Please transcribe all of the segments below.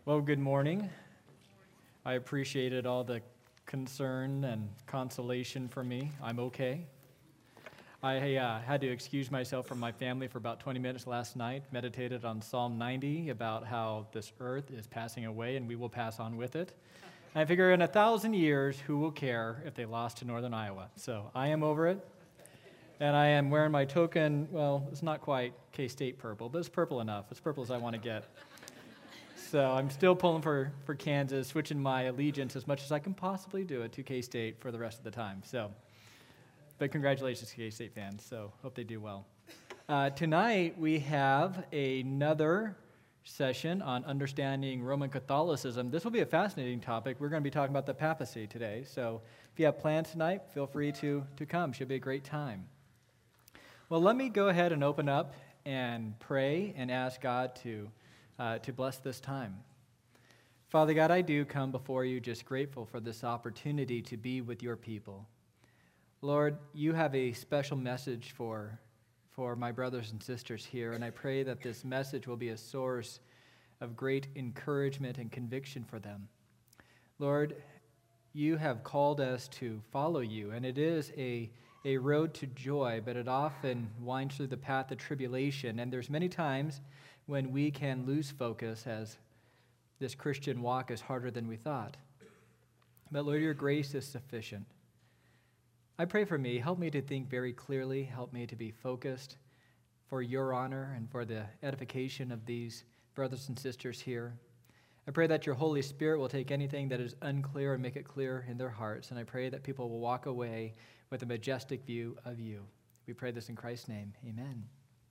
Well, good morning. I appreciated all the concern and consolation for me. I'm okay. I had to excuse myself from my family for about 20 minutes last night, meditated on Psalm 90 about how this earth is passing away and we will pass on with it. And I figure in 1,000 years, who will care if they lost to Northern Iowa? So I am over it. And I am wearing my token, well, it's not quite K-State purple, but it's purple enough. It's purple as I want to get. So I'm still pulling for Kansas, switching my allegiance as much as I can possibly do it to K-State for the rest of the time. But congratulations to K-State fans, so hope they do well. Tonight we have another session on understanding Roman Catholicism. This will be a fascinating topic. We're going to be talking about the papacy today, so if you have plans tonight, feel free to come. Should be a great time. Well, let me go ahead and open up and pray and ask God to bless this time. Father God, I do come before you just grateful for this opportunity to be with your people. Lord, you have a special message for my brothers and sisters here, and I pray that this message will be a source of great encouragement and conviction for them. Lord, you have called us to follow you, and it is a road to joy, but it often winds through the path of tribulation, and there's many times when we can lose focus as this Christian walk is harder than we thought. But Lord, your grace is sufficient. I pray for me. Help me to think very clearly. Help me to be focused for your honor and for the edification of these brothers and sisters here. I pray that your Holy Spirit will take anything that is unclear and make it clear in their hearts. And I pray that people will walk away with a majestic view of you. We pray this in Christ's name. Amen.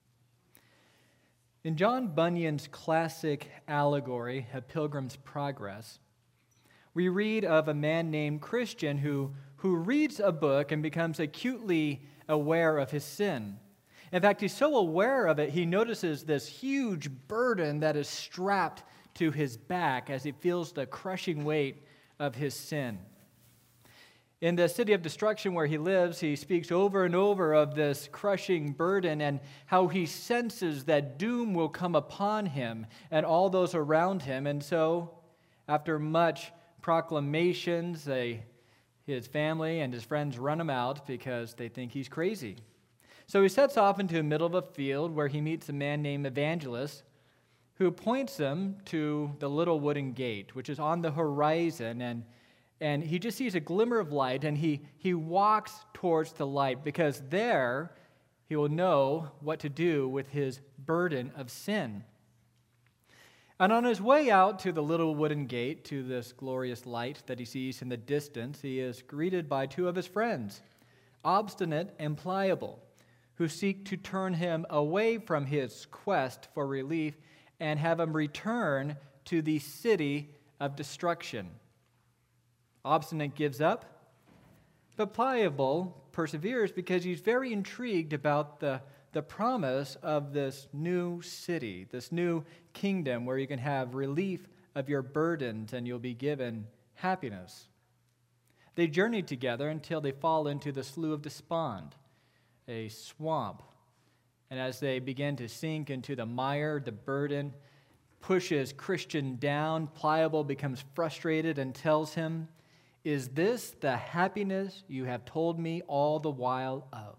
In John Bunyan's classic allegory, A Pilgrim's Progress, we read of a man named Christian who reads a book and becomes acutely aware of his sin. In fact, he's so aware of it, he notices this huge burden that is strapped to his back as he feels the crushing weight of his sin. In the city of destruction where he lives, he speaks over and over of this crushing burden and how he senses that doom will come upon him and all those around him. And so, after much proclamations, his family and his friends run him out because they think he's crazy. So he sets off into the middle of a field where he meets a man named Evangelist who points him to the little wooden gate, which is on the horizon, and he just sees a glimmer of light, and he walks towards the light because there he will know what to do with his burden of sin. And on his way out to the little wooden gate, to this glorious light that he sees in the distance, he is greeted by two of his friends, Obstinate and Pliable, who seek to turn him away from his quest for relief and have him return to the city of destruction. Obstinate gives up, but Pliable perseveres because he's very intrigued about the promise of this new city, this new kingdom where you can have relief of your burdens and you'll be given happiness. They journey together until they fall into the Slough of Despond, a swamp. And as they begin to sink into the mire, the burden pushes Christian down. Pliable becomes frustrated and tells him, "Is this the happiness you have told me all the while of?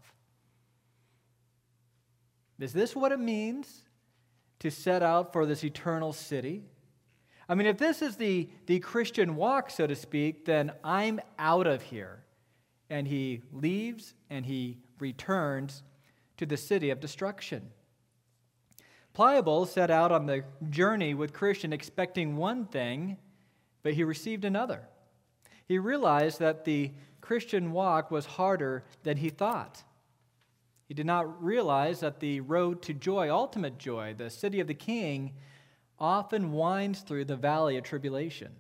Is this what it means to set out for this eternal city? I mean, if this is the Christian walk, so to speak, then I'm out of here." And he leaves and he returns to the city of destruction. Pliable set out on the journey with Christian expecting one thing, but he received another. He realized that the Christian walk was harder than he thought. He did not realize that the road to joy, ultimate joy, the city of the King, often winds through the valley of tribulation.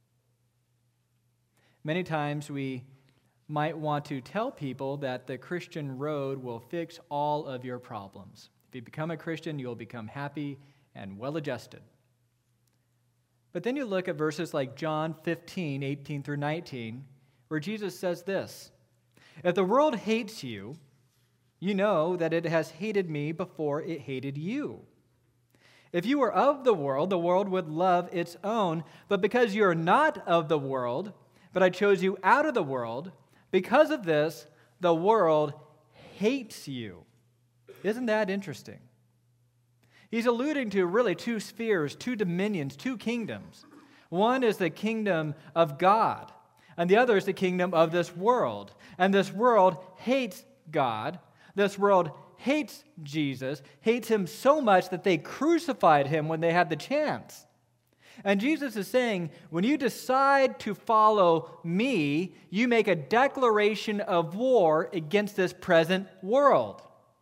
Many times we might want to tell people that the Christian road will fix all of your problems. If you become a Christian, you'll become happy and well-adjusted. But then you look at verses like John 15, 18 through 19, where Jesus says this, "If the world hates you, you know that it has hated me before it hated you. If you were of the world would love its own. But because you are not of the world, but I chose you out of the world, because of this, the world hates you. Isn't that interesting? He's alluding to really two spheres, two dominions, two kingdoms. One is the kingdom of God, and the other is the kingdom of this world. And this world hates God. This world hates Jesus, hates him so much that they crucified him when they had the chance. And Jesus is saying, when you decide to follow me, you make a declaration of war against this present world.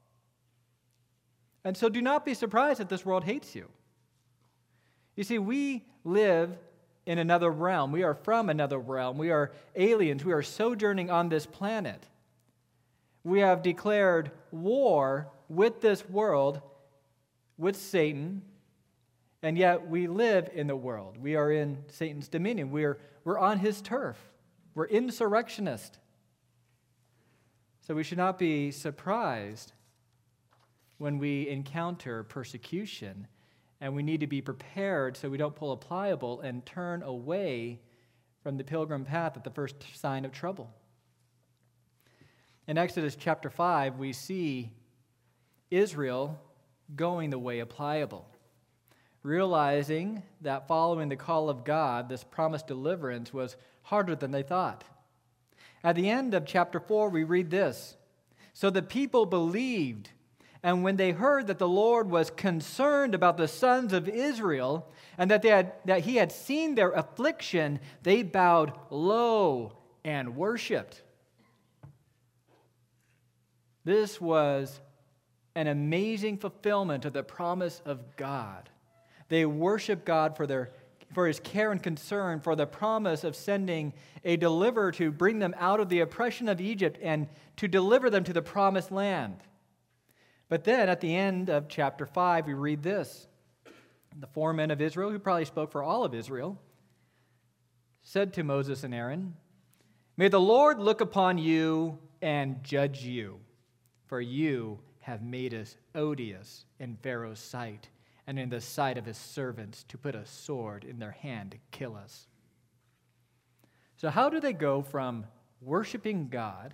And so do not be surprised that this world hates you. You see, we live in another realm. We are from another realm. We are aliens. We are sojourning on this planet. We have declared war with this world, with Satan, and yet we live in the world. We are in Satan's dominion. We're on his turf. We're insurrectionists. So we should not be surprised when we encounter persecution, and we need to be prepared so we don't pull a pliable and turn away from the pilgrim path at the first sign of trouble. In Exodus chapter 5, we see Israel going the way of pliable, realizing that following the call of God, this promised deliverance was harder than they thought. At the end of chapter 4, we read this: "So the people believed, and when they heard that the Lord was concerned about the sons of Israel, and that he had seen their affliction, they bowed low and worshiped." This was an amazing fulfillment of the promise of God. They worshiped God for his care and concern, for the promise of sending a deliverer to bring them out of the oppression of Egypt and to deliver them to the promised land. But then at the end of chapter 5, we read this: "The four men of Israel," who probably spoke for all of Israel, said to Moses and Aaron, "May the Lord look upon you and judge you, for you have made us odious in Pharaoh's sight and in the sight of his servants, to put a sword in their hand to kill us." So how do they go from worshiping God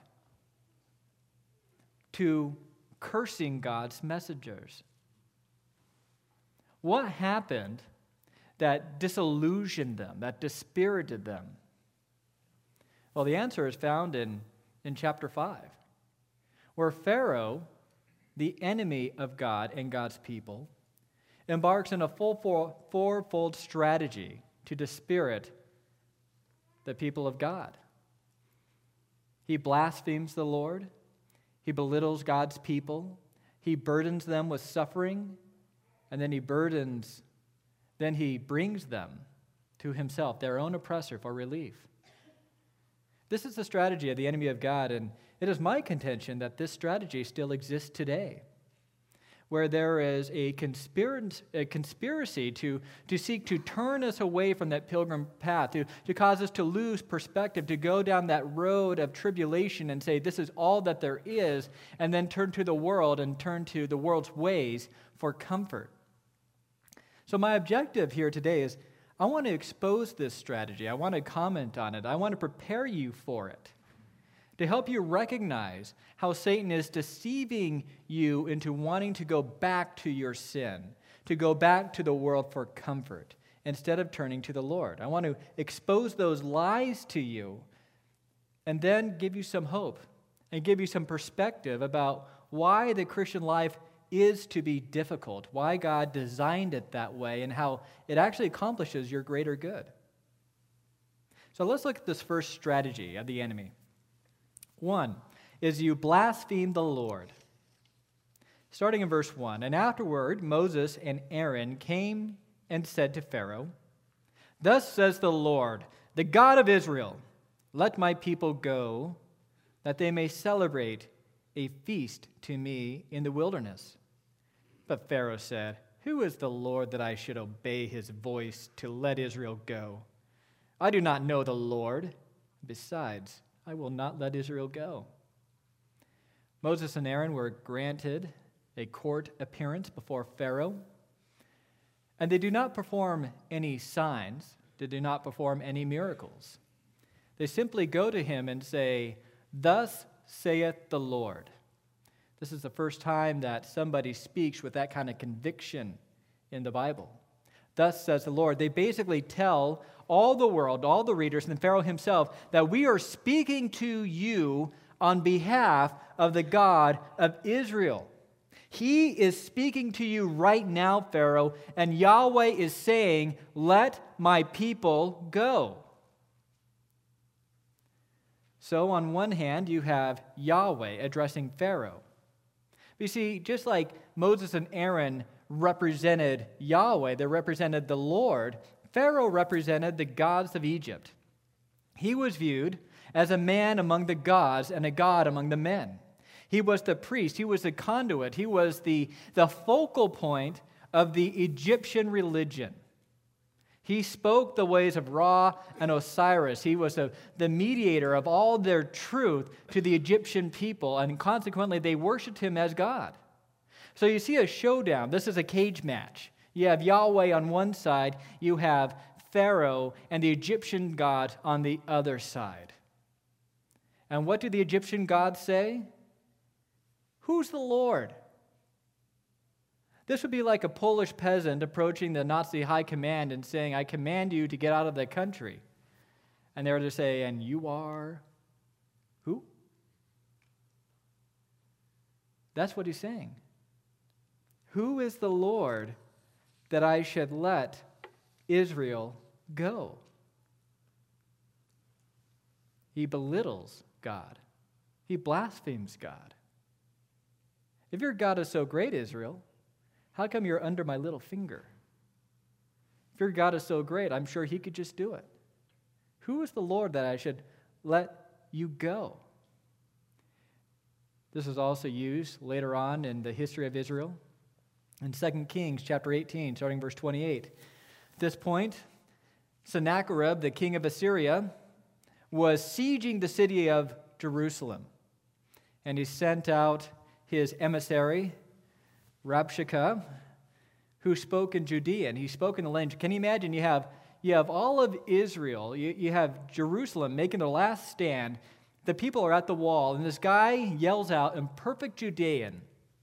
to cursing God's messengers? What happened that disillusioned them, that dispirited them? Well, the answer is found in chapter 5, where Pharaoh, the enemy of God and God's people, embarks on a fourfold strategy to dispirit the people of God. He blasphemes the Lord. He belittles God's people. He burdens them with suffering, and then he brings them to himself, their own oppressor, for relief. This is the strategy of the enemy of God, and it is my contention that this strategy still exists today, where there is a conspiracy to seek to turn us away from that pilgrim path, to cause us to lose perspective, to go down that road of tribulation and say this is all that there is, and then turn to the world and turn to the world's ways for comfort. So my objective here today is I want to expose this strategy. I want to comment on it. I want to prepare you for it, to help you recognize how Satan is deceiving you into wanting to go back to your sin, to go back to the world for comfort, instead of turning to the Lord. I want to expose those lies to you and then give you some hope and give you some perspective about why the Christian life is to be difficult, why God designed it that way, and how it actually accomplishes your greater good. So let's look at this first strategy of the enemy. One is you blaspheme the Lord. Starting in verse 1, "And afterward Moses and Aaron came and said to Pharaoh, 'Thus says the Lord, the God of Israel, let my people go, that they may celebrate a feast to me in the wilderness.' But Pharaoh said, 'Who is the Lord that I should obey his voice to let Israel go? I do not know the Lord. Besides, I will not let Israel go.'" Moses and Aaron were granted a court appearance before Pharaoh. And they do not perform any signs. They do not perform any miracles. They simply go to him and say, "Thus saith the Lord." This is the first time that somebody speaks with that kind of conviction in the Bible. Thus says the Lord. They basically tell all the world, all the readers, and Pharaoh himself, that we are speaking to you on behalf of the God of Israel. He is speaking to you right now, Pharaoh, and Yahweh is saying, "Let my people go." So on one hand, you have Yahweh addressing Pharaoh. You see, just like Moses and Aaron represented Yahweh, they represented the Lord, Pharaoh represented the gods of Egypt. He was viewed as a man among the gods and a god among the men. He was the priest, he was the conduit, he was the focal point of the Egyptian religion. He spoke the ways of Ra and Osiris. He was the mediator of all their truth to the Egyptian people, and consequently they worshiped him as God. So you see a showdown. This is a cage match. You have Yahweh on one side, you have Pharaoh and the Egyptian god on the other side. And what do the Egyptian gods say? Who's the Lord? This would be like a Polish peasant approaching the Nazi high command and saying, "I command you to get out of the country." And they're to say, "And you are who?" That's what he's saying. Who is the Lord that I should let Israel go? He belittles God. He blasphemes God. If your God is so great, Israel, how come you're under my little finger? If your God is so great, I'm sure he could just do it. Who is the Lord that I should let you go? This is also used later on in the history of Israel. In 2 Kings chapter 18, starting verse 28. At this point, Sennacherib, the king of Assyria, was sieging the city of Jerusalem. And he sent out his emissary, Rabshakeh, who spoke in Judean. He spoke in the language. Can you imagine? You have all of Israel. You have Jerusalem making their last stand. The people are at the wall, and this guy yells out in perfect Judean,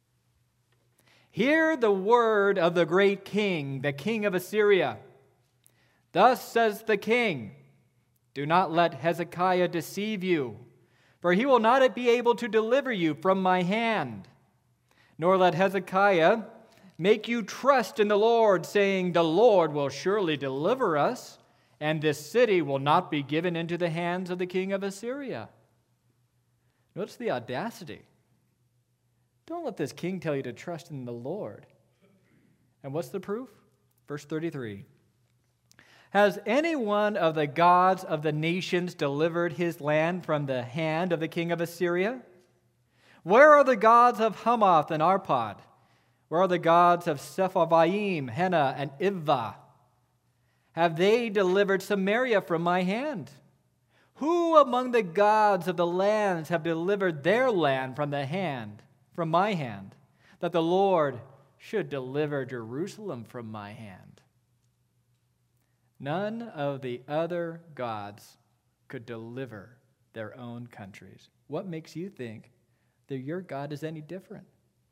"Hear the word of the great king, the king of Assyria. Thus says the king, do not let Hezekiah deceive you, for he will not be able to deliver you from my hand. Nor let Hezekiah make you trust in the Lord, saying, the Lord will surely deliver us, and this city will not be given into the hands of the king of Assyria." Notice the audacity. Don't let this king tell you to trust in the Lord. And what's the proof? Verse 33. Has any one of the gods of the nations delivered his land from the hand of the king of Assyria? Where are the gods of Hamath and Arpad? Where are the gods of Sepharvaim, Hena, and Ivvah? Have they delivered Samaria from my hand? Who among the gods of the lands have delivered their land from my hand, that the Lord should deliver Jerusalem from my hand? None of the other gods could deliver their own countries. What makes you think that your God is any different?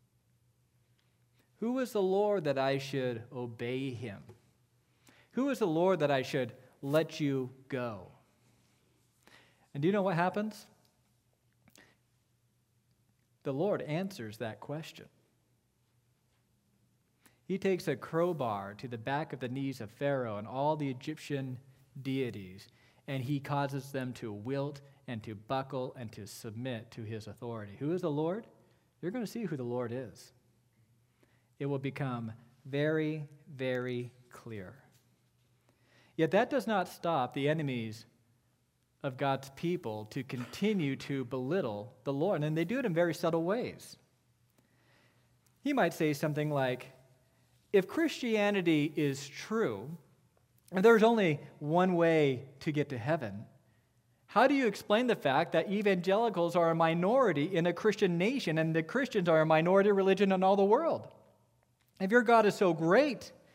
Who is the Lord that I should obey him? Who is the Lord that I should let you go? And do you know what happens? The Lord answers that question. He takes a crowbar to the back of the knees of Pharaoh and all the Egyptian deities, and he causes them to wilt and to buckle and to submit to his authority. Who is the Lord? You're going to see who the Lord is. It will become very, very clear. Yet that does not stop the enemies of God's people to continue to belittle the Lord, and they do it in very subtle ways. He might say something like, if Christianity is true, and there's only one way to get to heaven, how do you explain the fact that evangelicals are a minority in a Christian nation and the Christians are a minority religion in all the world? If your God is so great,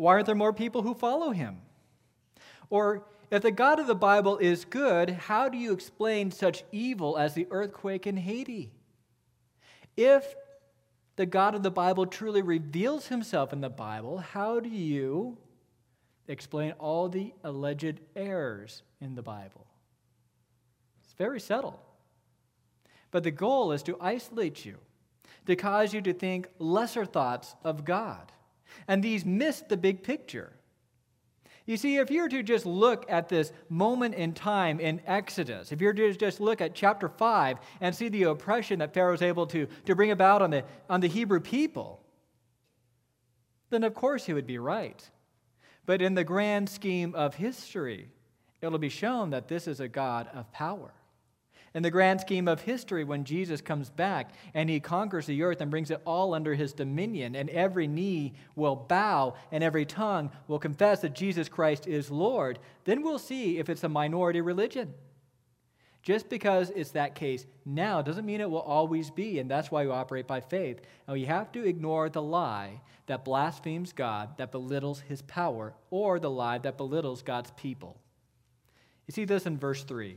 why aren't there more people who follow him? Or if the God of the Bible is good, how do you explain such evil as the earthquake in Haiti? If the God of the Bible truly reveals himself in the Bible, how do you explain all the alleged errors in the Bible? It's very subtle. But the goal is to isolate you, to cause you to think lesser thoughts of God. And these miss the big picture. You see, if you were to just look at this moment in time in Exodus, if you were to just look at chapter 5 and see the oppression that Pharaoh was able to bring about on the Hebrew people, then of course he would be right. But in the grand scheme of history, it'll be shown that this is a God of power. In the grand scheme of history, when Jesus comes back and he conquers the earth and brings it all under his dominion, and every knee will bow and every tongue will confess that Jesus Christ is Lord, then we'll see if it's a minority religion. Just because it's that case now doesn't mean it will always be, and that's why we operate by faith. And we have to ignore the lie that blasphemes God, that belittles his power, or the lie that belittles God's people. You see this in verse 3.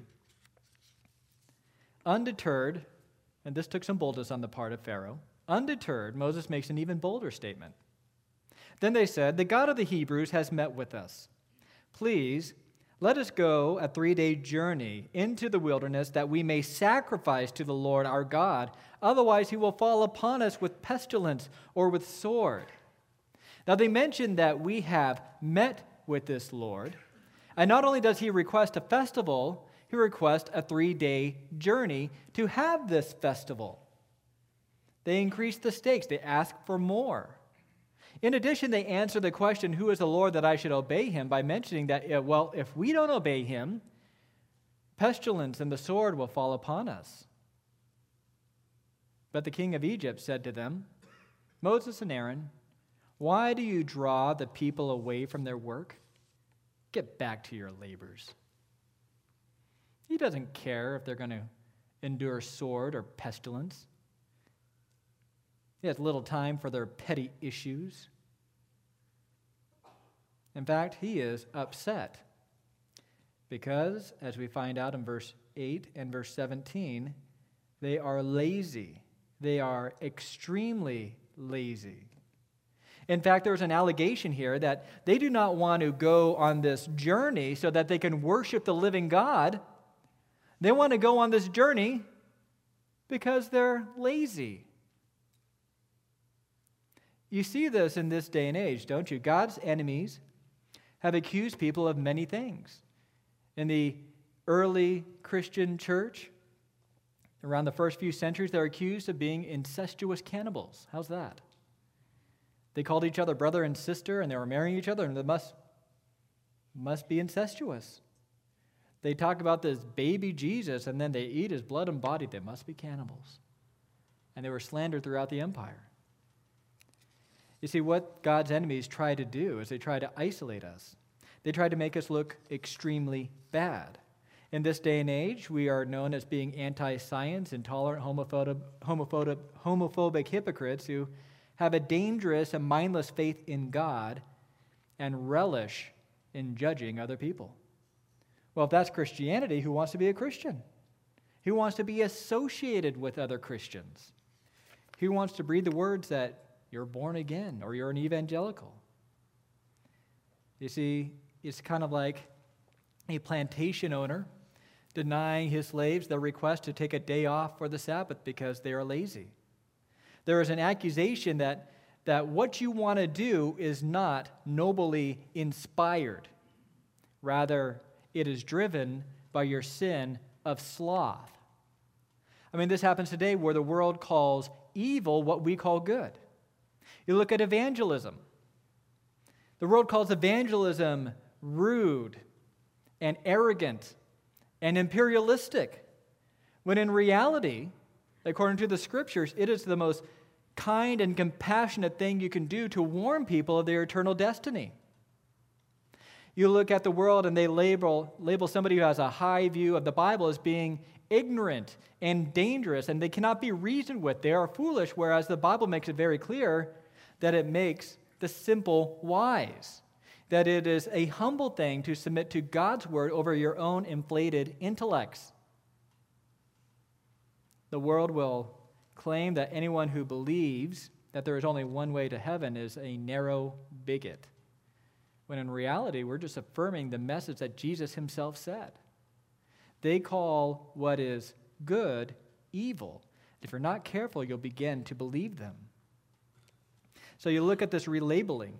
Undeterred, and this took some boldness on the part of Pharaoh, undeterred, Moses makes an even bolder statement. Then they said, "The God of the Hebrews has met with us. Please, let us go a 3-day journey into the wilderness that we may sacrifice to the Lord our God. Otherwise he will fall upon us with pestilence or with sword." Now they mention that we have met with this Lord. And not only does he request a festival, he requests a 3-day journey to have this festival. They increase the stakes. They ask for more. In addition, they answer the question, "Who is the Lord that I should obey him?" by mentioning that, well, if we don't obey him, pestilence and the sword will fall upon us. But the king of Egypt said to them, "Moses and Aaron, why do you draw the people away from their work? Get back to your labors." He doesn't care if they're going to endure sword or pestilence. He has little time for their petty issues. In fact, he is upset because, as we find out in verse 8 and verse 17, they are lazy. They are extremely lazy. In fact, there's an allegation here that they do not want to go on this journey so that they can worship the living God. They want to go on this journey because they're lazy. You see this in this day and age, don't you? God's enemies have accused people of many things. In the early Christian church, around the first few centuries, they're accused of being incestuous cannibals. How's that? They called each other brother and sister, and they were marrying each other, and they must be incestuous. They talk about this baby Jesus, and then they eat his blood and body. They must be cannibals. And they were slandered throughout the empire. You see, what God's enemies try to do is they try to isolate us. They try to make us look extremely bad. In this day and age, we are known as being anti-science, intolerant, homophobic hypocrites who have a dangerous and mindless faith in God and relish in judging other people. Well, if that's Christianity, who wants to be a Christian? Who wants to be associated with other Christians? Who wants to breathe the words that you're born again or you're an evangelical? You see, it's kind of like a plantation owner denying his slaves their request to take a day off for the Sabbath because they are lazy. There is an accusation that what you want to do is not nobly inspired. Rather, it is driven by your sin of sloth. I mean, this happens today where the world calls evil what we call good. You look at evangelism. The world calls evangelism rude and arrogant and imperialistic, when in reality, according to the Scriptures, it is the most kind and compassionate thing you can do to warn people of their eternal destiny. You look at the world and they label somebody who has a high view of the Bible as being ignorant and dangerous, and they cannot be reasoned with. They are foolish, whereas the Bible makes it very clear that the simple wise, that it is a humble thing to submit to God's word over your own inflated intellects. The world will claim that anyone who believes that there is only one way to heaven is a narrow bigot, when in reality, we're just affirming the message that Jesus himself said. They call what is good evil. If you're not careful, you'll begin to believe them. So you look at this relabeling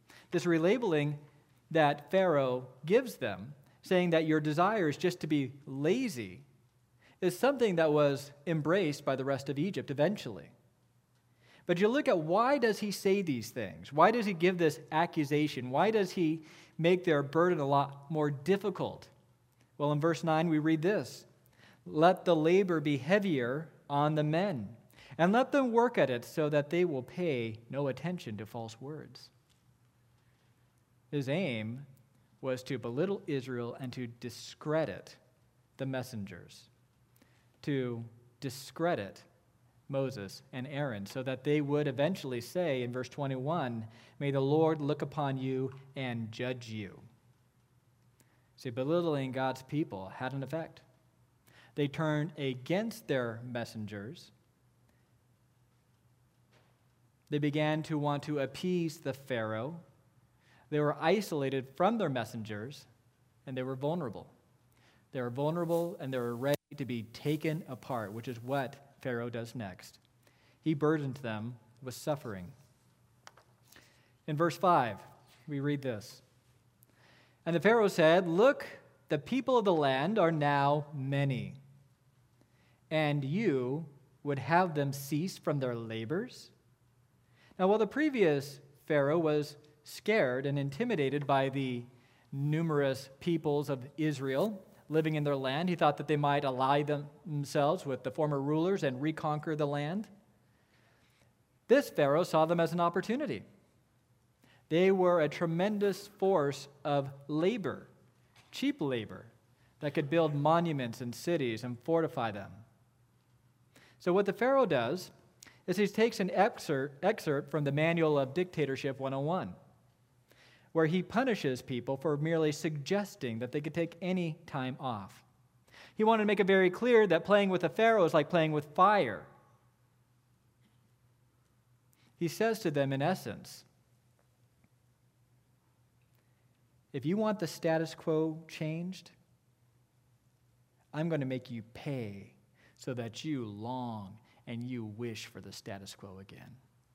that Pharaoh gives them, saying that your desire is just to be lazy, is something that was embraced by the rest of Egypt eventually. But you look at, why does he say these things? Why does he give this accusation? Why does he make their burden a lot more difficult? Well, in verse 9 we read this: "Let the labor be heavier on the men, and let them work at it so that they will pay no attention to false words." His aim was to belittle Israel and to discredit the messengers, to discredit Moses and Aaron, so that they would eventually say in verse 21, "May the Lord look upon you and judge you." See, belittling God's people had an effect. They turned against their messengers. They began to want to appease the Pharaoh. They were isolated from their messengers, and they were vulnerable. They were vulnerable, and they were ready to be taken apart, which is what Pharaoh does next. He burdened them with suffering. In verse 5, we read this: "And the Pharaoh said, 'Look, the people of the land are now many, and you would have them cease from their labors?'" Now, while the previous Pharaoh was scared and intimidated by the numerous peoples of Israel living in their land, he thought that they might ally themselves with the former rulers and reconquer the land. This Pharaoh saw them as an opportunity. They were a tremendous force of labor, cheap labor, that could build monuments and cities and fortify them. So what the Pharaoh does is he takes an excerpt from the Manual of Dictatorship 101, where he punishes people for merely suggesting that they could take any time off. He wanted to make it very clear that playing with a Pharaoh is like playing with fire. He says to them, in essence, if you want the status quo changed, I'm going to make you pay so that you long and you wish for the status quo again.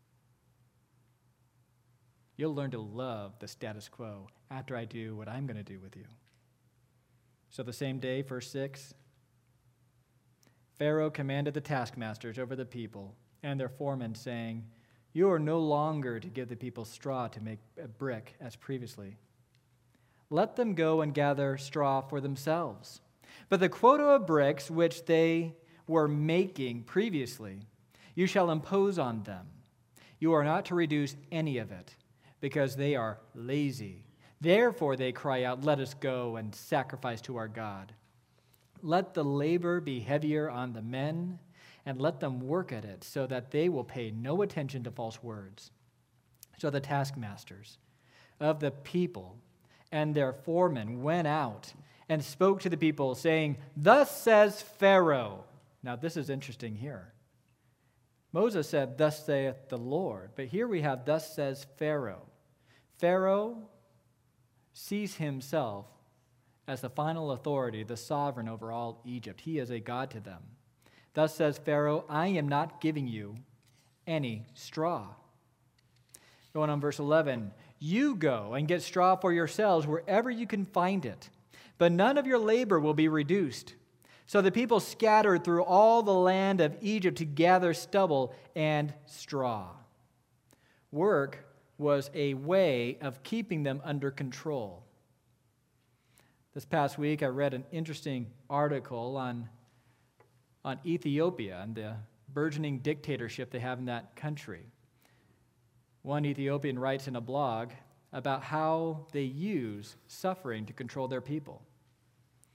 You'll learn to love the status quo after I do what I'm going to do with you. So the same day, verse 6, Pharaoh commanded the taskmasters over the people and their foremen, saying, "You are no longer to give the people straw to make a brick as previously. Let them go and gather straw for themselves. But the quota of bricks which they were making previously, you shall impose on them. You are not to reduce any of it, because they are lazy. Therefore they cry out, 'Let us go and sacrifice to our God.' Let the labor be heavier on the men, and let them work at it, so that they will pay no attention to false words." So the taskmasters of the people and their foremen went out and spoke to the people, saying, "Thus says Pharaoh." Now this is interesting here. Moses said, "Thus saith the Lord," but here we have, "Thus says Pharaoh." Pharaoh sees himself as the final authority, the sovereign over all Egypt. He is a god to them. "Thus says Pharaoh, I am not giving you any straw." Going on verse 11, "You go and get straw for yourselves wherever you can find it, but none of your labor will be reduced." So the people scattered through all the land of Egypt to gather stubble and straw. Work was a way of keeping them under control. This past week, I read an interesting article on Ethiopia and the burgeoning dictatorship they have in that country. One Ethiopian writes in a blog about how they use suffering to control their people.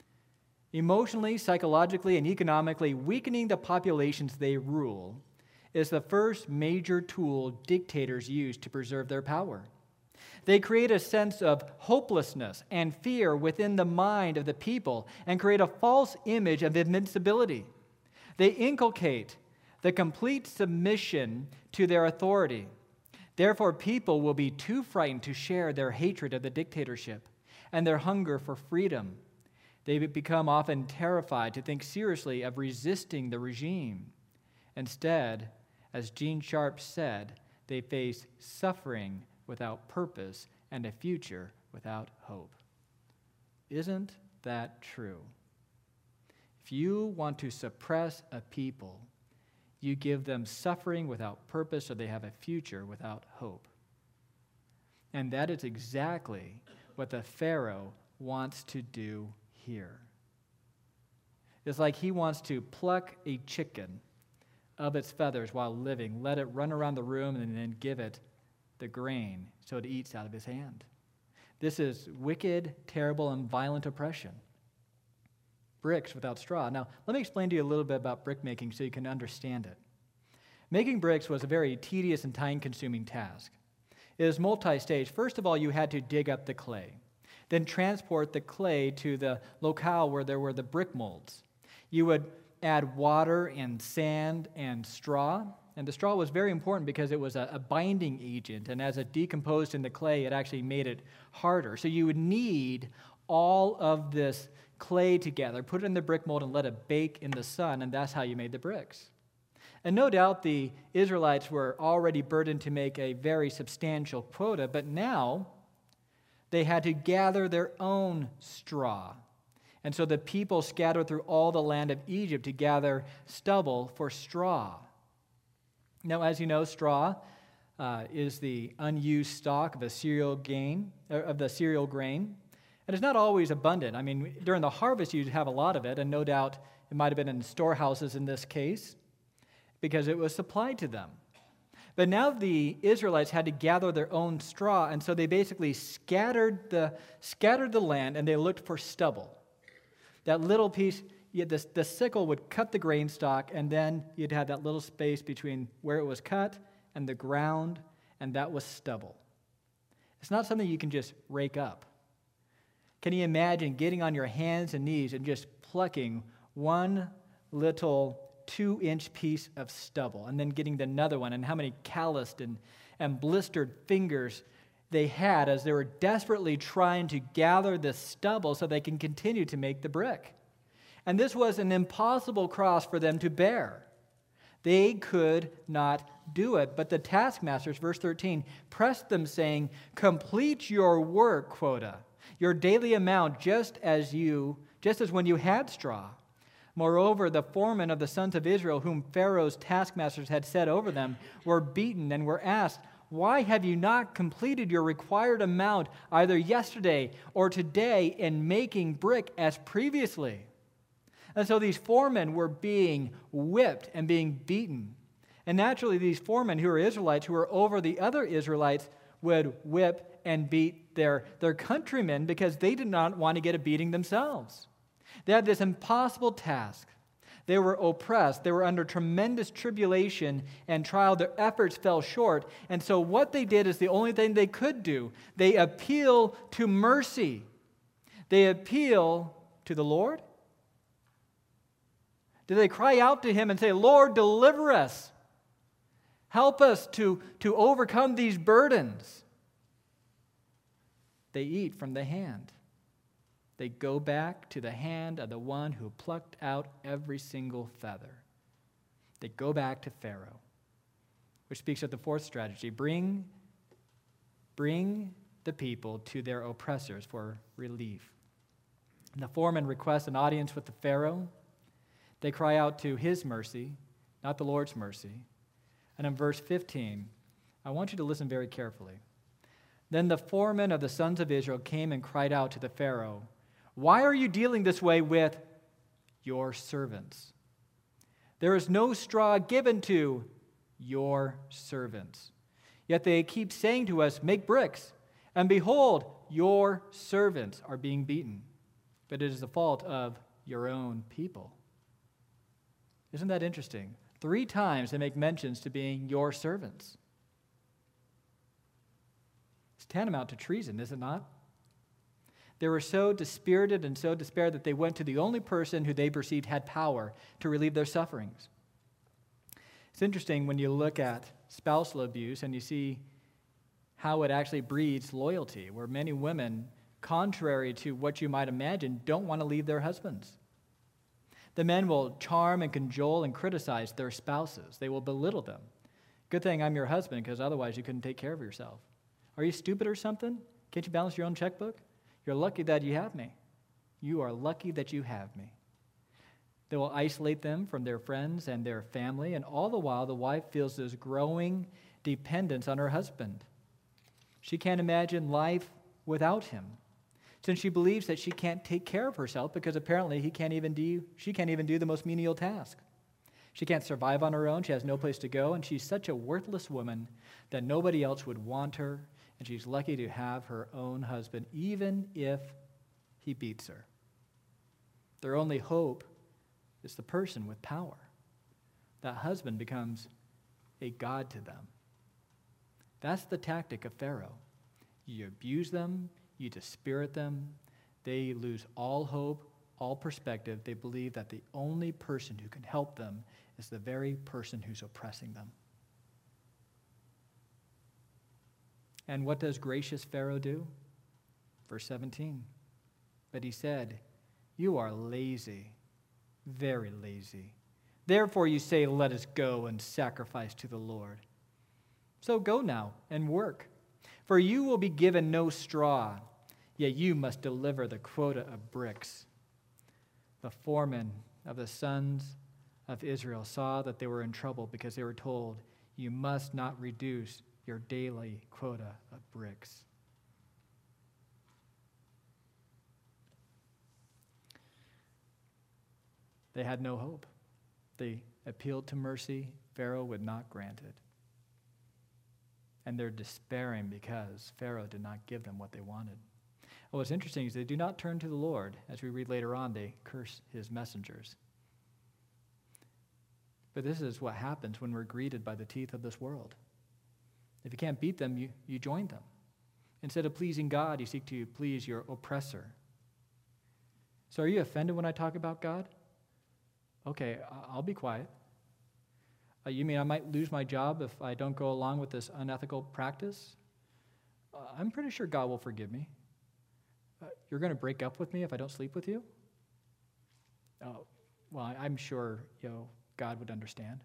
Emotionally, psychologically, and economically weakening the populations they rule is the first major tool dictators use to preserve their power. They create a sense of hopelessness and fear within the mind of the people and create a false image of invincibility. They inculcate the complete submission to their authority. Therefore, people will be too frightened to share their hatred of the dictatorship and their hunger for freedom. They become often terrified to think seriously of resisting the regime. Instead, as Gene Sharp said, they face suffering without purpose and a future without hope. Isn't that true? If you want to suppress a people, you give them suffering without purpose, or they have a future without hope. And that is exactly what the Pharaoh wants to do here. It's like he wants to pluck a chicken of its feathers while living, let it run around the room, and then give it the grain so it eats out of his hand. This is wicked, terrible, and violent oppression. Bricks without straw. Now, let me explain to you a little bit about brick making so you can understand it. Making bricks was a very tedious and time-consuming task. It was multi-stage. First of all, you had to dig up the clay, then transport the clay to the locale where there were the brick molds. You would add water and sand and straw, and the straw was very important because it was a binding agent, and as it decomposed in the clay, it actually made it harder. So you would need all of this clay together, put it in the brick mold, and let it bake in the sun, and that's how you made the bricks. And no doubt the Israelites were already burdened to make a very substantial quota, but now they had to gather their own straw. And so the people scattered through all the land of Egypt to gather stubble for straw. Now, as you know, straw is the unused stalk of the cereal grain. And it's not always abundant. I mean, during the harvest, you'd have a lot of it, and no doubt it might have been in storehouses in this case, because it was supplied to them. But now the Israelites had to gather their own straw, and so they basically scattered the land, and they looked for stubble. That little piece, the sickle would cut the grain stalk, and then you'd have that little space between where it was cut and the ground, and that was stubble. It's not something you can just rake up. Can you imagine getting on your hands and knees and just plucking one little 2-inch piece of stubble and then getting another one, and how many calloused and blistered fingers they had as they were desperately trying to gather the stubble so they can continue to make the brick. And this was an impossible cross for them to bear. They could not do it. But the taskmasters, verse 13, pressed them, saying, "Complete your work quota, your daily amount, just as when you had straw." Moreover, the foremen of the sons of Israel, whom Pharaoh's taskmasters had set over them, were beaten and were asked, "Why have you not completed your required amount either yesterday or today in making brick as previously?" And so these foremen were being whipped and being beaten. And naturally, these foremen who were Israelites, who were over the other Israelites, would whip and beat their countrymen because they did not want to get a beating themselves. They had this impossible task. They were oppressed. They were under tremendous tribulation and trial. Their efforts fell short. And so what they did is the only thing they could do. They appeal to mercy. They appeal to the Lord. Did they cry out to him and say, "Lord, deliver us. Help us to overcome these burdens"? They eat from the hand. They go back to the hand of the one who plucked out every single feather. They go back to Pharaoh, which speaks of the fourth strategy. Bring the people to their oppressors for relief. And the foreman requests an audience with the Pharaoh. They cry out to his mercy, not the Lord's mercy. And in verse 15, I want you to listen very carefully. Then the foreman of the sons of Israel came and cried out to the Pharaoh, "Why are you dealing this way with your servants? There is no straw given to your servants. Yet they keep saying to us, 'Make bricks,' and behold, your servants are being beaten. But it is the fault of your own people." Isn't that interesting? 3 times they make mentions to being your servants. It's tantamount to treason, is it not? They were so dispirited and so despaired that they went to the only person who they perceived had power to relieve their sufferings. It's interesting when you look at spousal abuse and you see how it actually breeds loyalty, where many women, contrary to what you might imagine, don't want to leave their husbands. The men will charm and cajole and criticize their spouses. They will belittle them. Good thing I'm your husband, because otherwise you couldn't take care of yourself. Are you stupid or something? Can't you balance your own checkbook? You're lucky that you have me. You are lucky that you have me. They will isolate them from their friends and their family, and all the while the wife feels this growing dependence on her husband. She can't imagine life without him, since she believes that she can't take care of herself because apparently she can't even do the most menial task. She can't survive on her own. She has no place to go, and she's such a worthless woman that nobody else would want her, and she's lucky to have her own husband, even if he beats her. Their only hope is the person with power. That husband becomes a god to them. That's the tactic of Pharaoh. You abuse them, you dispirit them, they lose all hope, all perspective. They believe that the only person who can help them is the very person who's oppressing them. And what does gracious Pharaoh do? Verse 17. But he said, "You are lazy, very lazy. Therefore you say, 'Let us go and sacrifice to the Lord.' So go now and work, for you will be given no straw, yet you must deliver the quota of bricks." The foremen of the sons of Israel saw that they were in trouble because they were told, "You must not reduce your daily quota of bricks." They had no hope. They appealed to mercy. Pharaoh would not grant it. And they're despairing because Pharaoh did not give them what they wanted. And what's interesting is they do not turn to the Lord. As we read later on, they curse his messengers. But this is what happens when we're greeted by the teeth of this world. If you can't beat them, you join them. Instead of pleasing God, you seek to please your oppressor. So are you offended when I talk about God? Okay, I'll be quiet. You mean I might lose my job if I don't go along with this unethical practice? I'm pretty sure God will forgive me. You're going to break up with me if I don't sleep with you? Oh, well, I'm sure God would understand.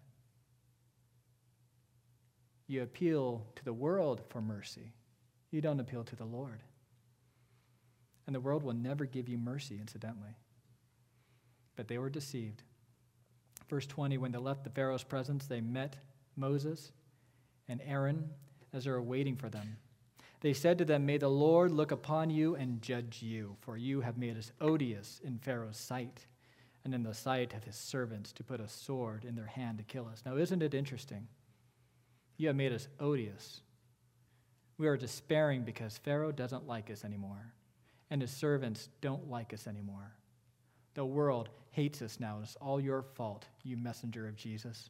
You appeal to the world for mercy. You don't appeal to the Lord. And the world will never give you mercy, incidentally. But they were deceived. Verse 20, when they left the Pharaoh's presence, they met Moses and Aaron as they were waiting for them. They said to them, "May the Lord look upon you and judge you, for you have made us odious in Pharaoh's sight and in the sight of his servants to put a sword in their hand to kill us." Now, isn't it interesting? You have made us odious. We are despairing because Pharaoh doesn't like us anymore, and his servants don't like us anymore. The world hates us now. It's all your fault, you messenger of Jesus.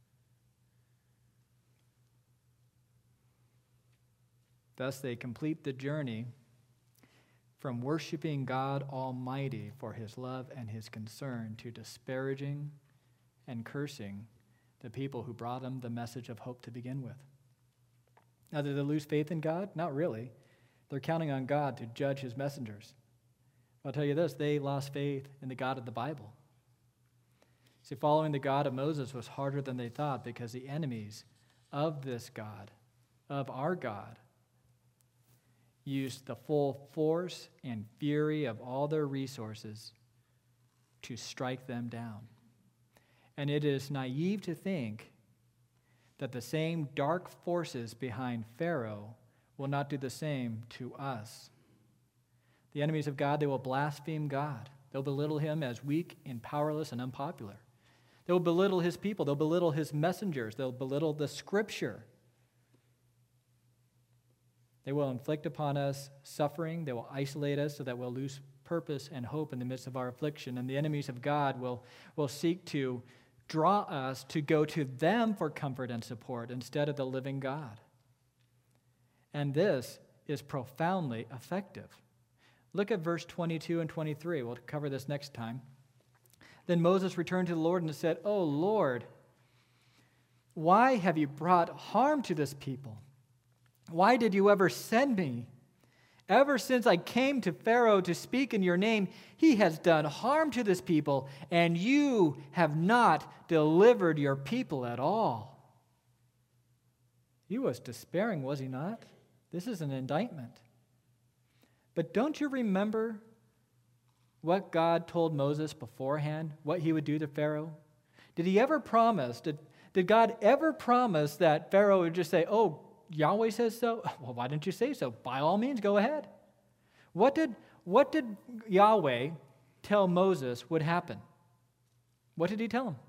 Thus they complete the journey from worshiping God Almighty for his love and his concern to disparaging and cursing the people who brought them the message of hope to begin with. Now, did they lose faith in God? Not really. They're counting on God to judge his messengers. I'll tell you this, they lost faith in the God of the Bible. See, following the God of Moses was harder than they thought because the enemies of this God, of our God, used the full force and fury of all their resources to strike them down. And it is naive to think that the same dark forces behind Pharaoh will not do the same to us. The enemies of God, they will blaspheme God. They'll belittle him as weak and powerless and unpopular. They'll belittle his people. They'll belittle his messengers. They'll belittle the Scripture. They will inflict upon us suffering. They will isolate us so that we'll lose purpose and hope in the midst of our affliction. And the enemies of God will seek to draw us to go to them for comfort and support instead of the living God. And this is profoundly effective. Look at verse 22 and 23. We'll cover this next time. Then Moses returned to the Lord and said, "O Lord, why have you brought harm to this people? Why did you ever send me? Ever since I came to Pharaoh to speak in your name, he has done harm to this people, and you have not delivered your people at all." He was despairing, was he not? This is an indictment. But don't you remember what God told Moses beforehand, what he would do to Pharaoh? Did he ever promise, did God ever promise that Pharaoh would just say, "Oh, Yahweh says so"? Well, why didn't you say so? By all means, go ahead. What did Yahweh tell Moses would happen? What did he tell him?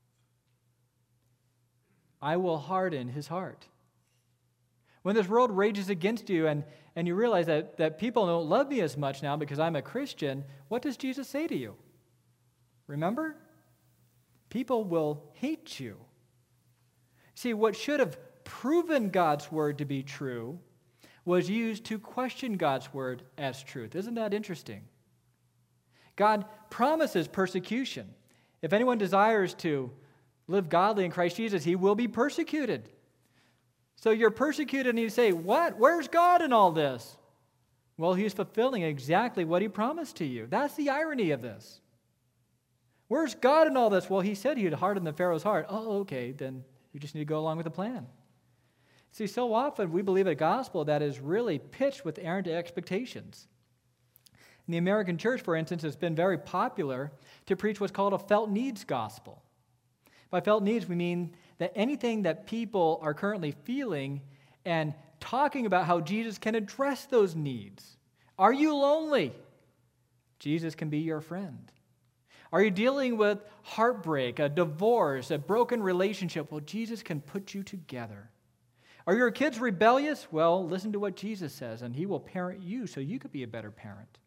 I will harden his heart. When this world rages against you and you realize that people don't love me as much now because I'm a Christian, what does Jesus say to you? Remember? People will hate you. See, what should have proven God's word to be true was used to question God's word as truth. Isn't that interesting? God promises persecution. If anyone desires to live godly in Christ Jesus, he will be persecuted. So you're persecuted and you say, "What? Where's God in all this?" Well, he's fulfilling exactly what he promised to you. That's the irony of this. Where's God in all this? Well, he said he'd harden the Pharaoh's heart. Oh, okay, then you just need to go along with the plan. See, so often we believe a gospel that is really pitched with errant expectations. In the American church, for instance, it's been very popular to preach what's called a felt needs gospel. By felt needs, we mean that anything that people are currently feeling and talking about how Jesus can address those needs. Are you lonely? Jesus can be your friend. Are you dealing with heartbreak, a divorce, a broken relationship? Well, Jesus can put you together. Are your kids rebellious? Well, listen to what Jesus says, and he will parent you so you could be a better parent.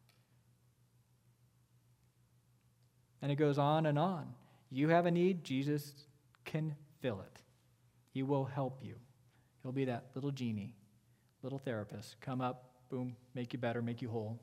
And it goes on and on. You have a need, Jesus can fill it. He will help you. He'll be that little genie, little therapist. Come up, boom, make you better, make you whole.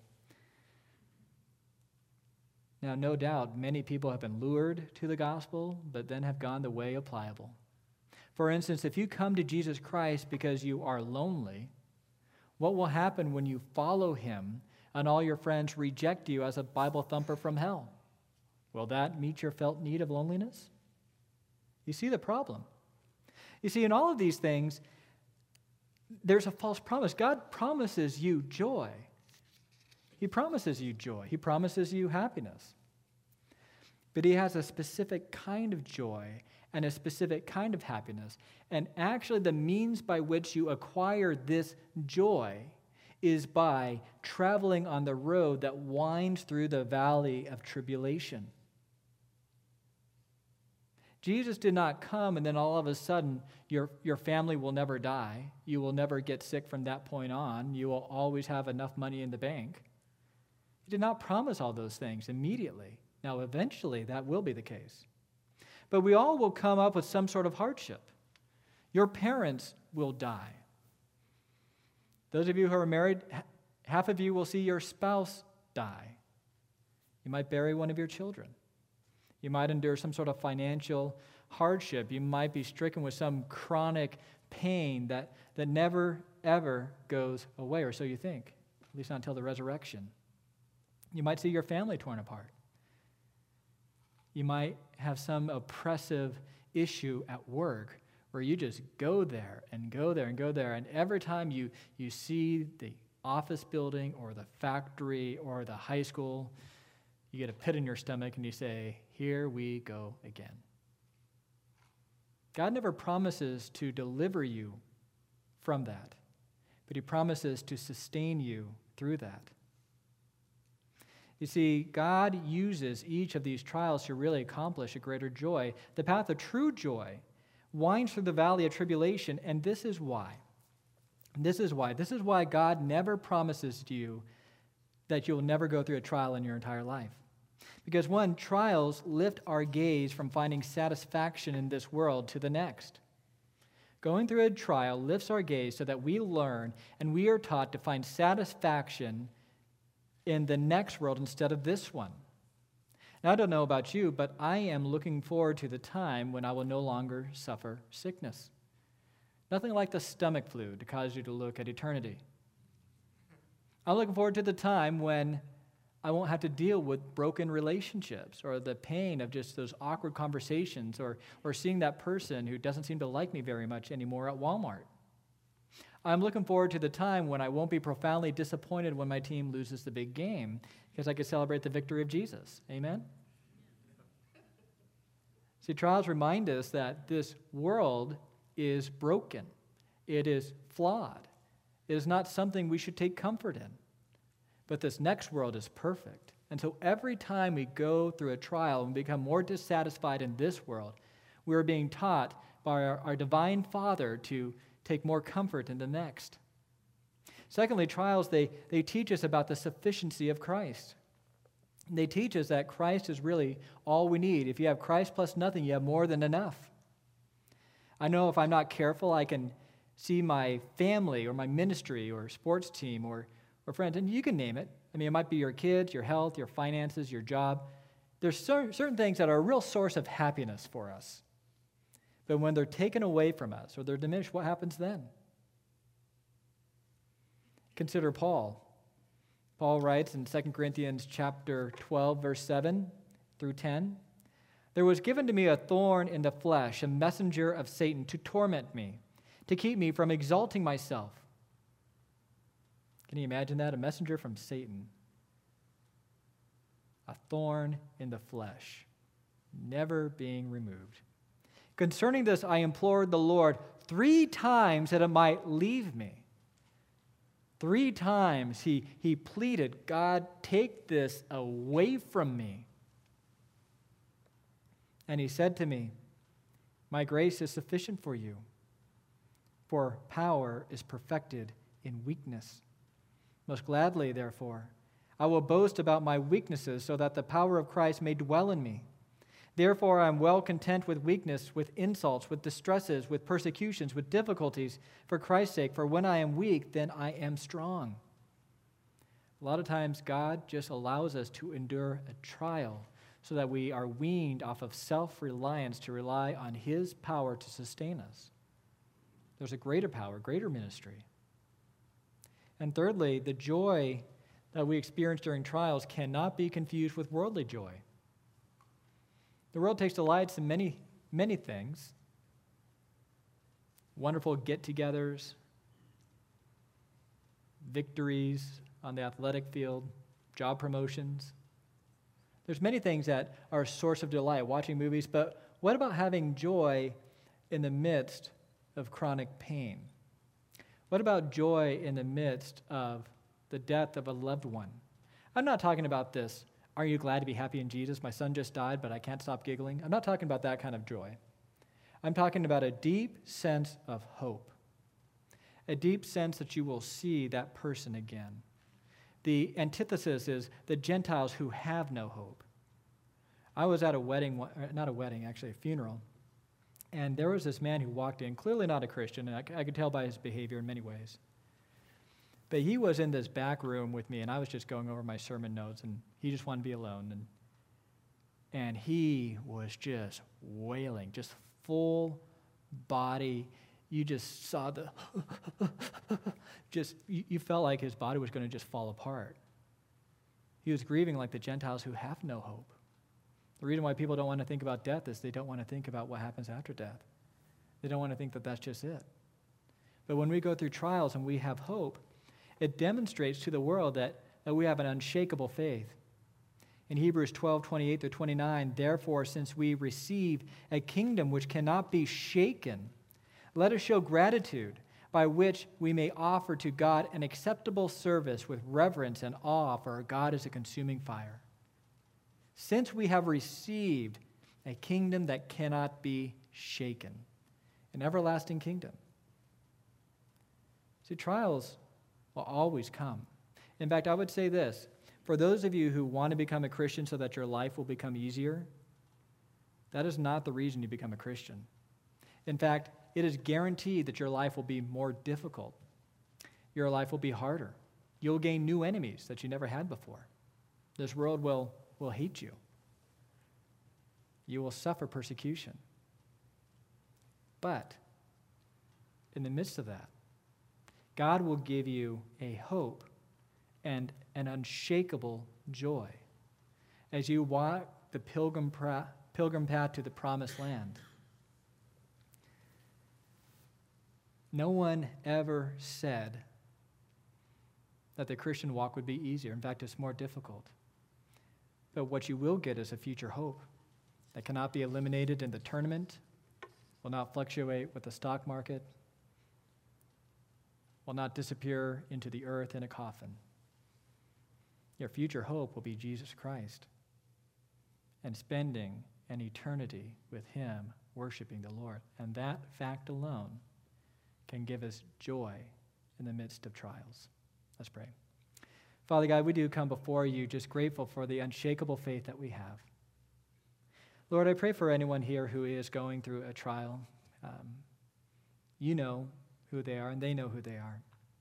Now, no doubt, many people have been lured to the gospel, but then have gone the way of pliable. For instance, if you come to Jesus Christ because you are lonely, what will happen when you follow him and all your friends reject you as a Bible thumper from hell? Will that meet your felt need of loneliness? You see the problem. You see, in all of these things, there's a false promise. God promises you joy. He promises you joy. He promises you happiness. But he has a specific kind of joy and a specific kind of happiness. And actually, the means by which you acquire this joy is by traveling on the road that winds through the valley of tribulation. Jesus did not come and then all of a sudden your family will never die. You will never get sick from that point on. You will always have enough money in the bank. He did not promise all those things immediately. Now, eventually, that will be the case. But we all will come up with some sort of hardship. Your parents will die. Those of you who are married, half of you will see your spouse die. You might bury one of your children. You might endure some sort of financial hardship. You might be stricken with some chronic pain that never, ever goes away, or so you think, at least not until the resurrection. You might see your family torn apart. You might have some oppressive issue at work where you just go there and go there and go there, and every time you see the office building or the factory or the high school, you get a pit in your stomach and you say, "Here we go again." God never promises to deliver you from that, but he promises to sustain you through that. You see, God uses each of these trials to really accomplish a greater joy. The path of true joy winds through the valley of tribulation, and this is why. This is why God never promises to you that you'll never go through a trial in your entire life. Because one, trials lift our gaze from finding satisfaction in this world to the next. Going through a trial lifts our gaze so that we learn and we are taught to find satisfaction in the next world instead of this one. Now, I don't know about you, but I am looking forward to the time when I will no longer suffer sickness. Nothing like the stomach flu to cause you to look at eternity. I'm looking forward to the time when I won't have to deal with broken relationships or the pain of just those awkward conversations or seeing that person who doesn't seem to like me very much anymore at Walmart. I'm looking forward to the time when I won't be profoundly disappointed when my team loses the big game because I can celebrate the victory of Jesus. Amen? See, trials remind us that this world is broken. It is flawed. It is not something we should take comfort in. But this next world is perfect. And so every time we go through a trial and become more dissatisfied in this world, we are being taught by our divine Father to take more comfort in the next. Secondly, trials, they teach us about the sufficiency of Christ. They teach us that Christ is really all we need. If you have Christ plus nothing, you have more than enough. I know if I'm not careful, I can see my family or my ministry or sports team or friends, and you can name it. I mean, it might be your kids, your health, your finances, your job. There's certain things that are a real source of happiness for us. But when they're taken away from us or they're diminished, what happens then? Consider Paul. Paul writes in 2 Corinthians chapter 12, verse 7 through 10, "There was given to me a thorn in the flesh, a messenger of Satan to torment me, to keep me from exalting myself." Can you imagine that? A messenger from Satan. A thorn in the flesh, never being removed. "Concerning this, I implored the Lord 3 times that it might leave me." 3 times he pleaded, "God, take this away from me." And he said to me, "My grace is sufficient for you, for power is perfected in weakness. Most gladly, therefore, I will boast about my weaknesses so that the power of Christ may dwell in me. Therefore, I am well content with weakness, with insults, with distresses, with persecutions, with difficulties, for Christ's sake. For when I am weak, then I am strong." A lot of times, God just allows us to endure a trial so that we are weaned off of self-reliance to rely on His power to sustain us. There's a greater power, greater ministry. And thirdly, the joy that we experience during trials cannot be confused with worldly joy. The world takes delight in many, many things. Wonderful get-togethers, victories on the athletic field, job promotions. There's many things that are a source of delight, watching movies, but what about having joy in the midst of chronic pain? What about joy in the midst of the death of a loved one? I'm not talking about this, "Are you glad to be happy in Jesus? My son just died, but I can't stop giggling." I'm not talking about that kind of joy. I'm talking about a deep sense of hope, a deep sense that you will see that person again. The antithesis is the Gentiles who have no hope. I was at a wedding, not a wedding, actually a funeral, and there was this man who walked in, clearly not a Christian, and I could tell by his behavior in many ways. But he was in this back room with me, and I was just going over my sermon notes, and he just wanted to be alone. And he was just wailing, just full body. You just saw the, you felt like his body was going to just fall apart. He was grieving like the Gentiles who have no hope. The reason why people don't want to think about death is they don't want to think about what happens after death. They don't want to think that that's just it. But when we go through trials and we have hope, it demonstrates to the world that we have an unshakable faith. In Hebrews 12:28-29, "Therefore, since we receive a kingdom which cannot be shaken, let us show gratitude by which we may offer to God an acceptable service with reverence and awe, for our God is a consuming fire." Since we have received a kingdom that cannot be shaken, an everlasting kingdom. See, trials will always come. In fact, I would say this: For those of you who want to become a Christian so that your life will become easier, that is not the reason you become a Christian. In fact, it is guaranteed that your life will be more difficult. Your life will be harder. You'll gain new enemies that you never had before. This world will hate you. You will suffer persecution. But in the midst of that, God will give you a hope and an unshakable joy as you walk the pilgrim path to the promised land. No one ever said that the Christian walk would be easier. In fact, it's more difficult. But what you will get is a future hope that cannot be eliminated in the tournament, will not fluctuate with the stock market, will not disappear into the earth in a coffin. Your future hope will be Jesus Christ and spending an eternity with him, worshiping the Lord. And that fact alone can give us joy in the midst of trials. Let's pray. Father God, we do come before you just grateful for the unshakable faith that we have. Lord, I pray for anyone here who is going through a trial. You know who they are, and they know who they are.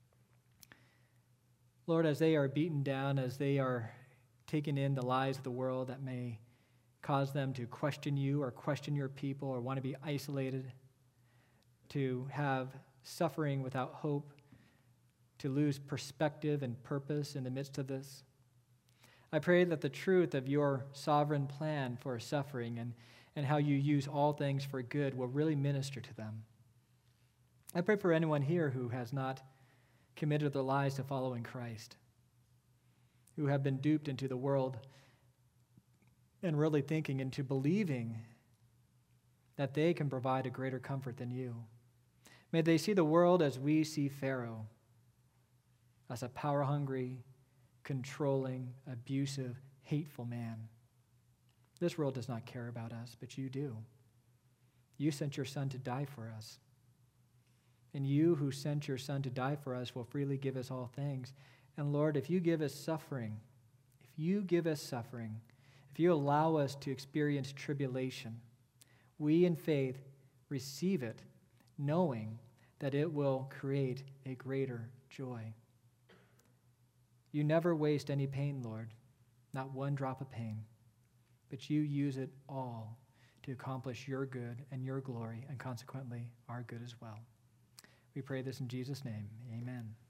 Lord, as they are beaten down, as they are taking in the lies of the world that may cause them to question you or question your people or want to be isolated, to have suffering without hope, to lose perspective and purpose in the midst of this. I pray that the truth of your sovereign plan for suffering and how you use all things for good will really minister to them. I pray for anyone here who has not committed their lives to following Christ, who have been duped into the world and really thinking into believing that they can provide a greater comfort than you. May they see the world as we see Pharaoh, as a power-hungry, controlling, abusive, hateful man. This world does not care about us, but you do. You sent your Son to die for us. And you who sent your Son to die for us will freely give us all things. And Lord, if you give us suffering, if you allow us to experience tribulation, we in faith receive it, knowing that it will create a greater joy. You never waste any pain, Lord, not one drop of pain, but you use it all to accomplish your good and your glory, and consequently our good as well. We pray this in Jesus' name. Amen.